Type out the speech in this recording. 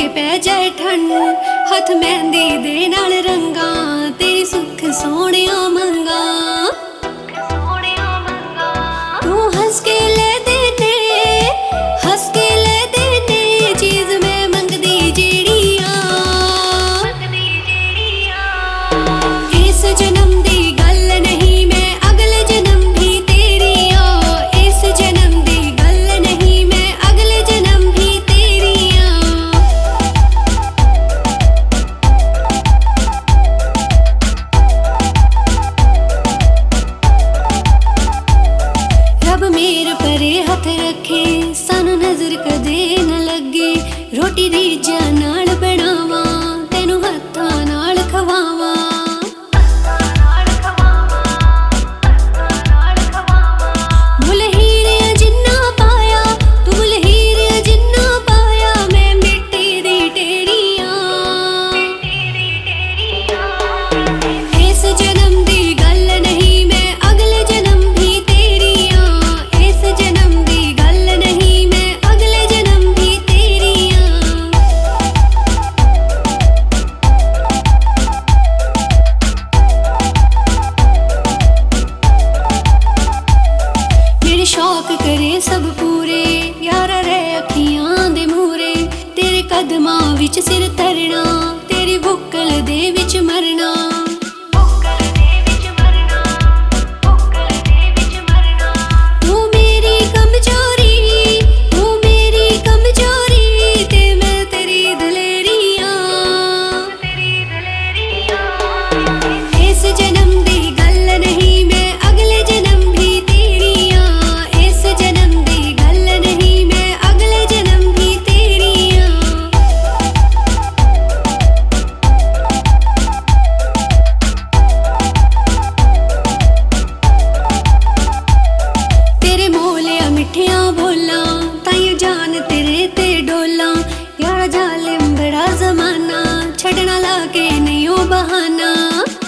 के पै जाए ठंड हथ मेहंदी दे नाल रंगा तेरी सुख सोहणिया मंगा तू हंस के ले देने हंस के ले देने चीज मैं मंगदी जेड़िया इस जन्म दी गल नहीं मैं अगले जन्म भी तेरी इस जन्म दी गल नहीं मैं अगले जन्म भी तेरी रब मेर परे हथ रखे सानू नजर कदे न लगे रोटी रीझां नाल बनावा तेनू हत्थां नाल खवावा मुल हीरे जिन्ना पाया तू मुल हीरे जिन्ना पाया मैं मिट्टी दी टेरियां इस जन्म दी गल नहीं मैं अगले जन्म भी तेरी इस जन्म दी गल नहीं मैं अगले जन्म भी तेरी मेरे शौक करे सब पूरे यारा रह अखियां दे मूरे तेरे कदमां विच सिर धरना तेरी बुक्कल दे विच मरना तू मेरी कमजोरी ते मैं तेरी दलेरियां इस जन्म दी गल नहीं मैं अगले जन्म भी तेरी इस जन्म दी गल नहीं मैं अगले जन्म भी तेरी तेरे मोलिया मिठियां बोला ताइयों जान तेरे ते डोला यारा जालिम बड़ा जमाना छड़ना लाके नहीं ओ बहाना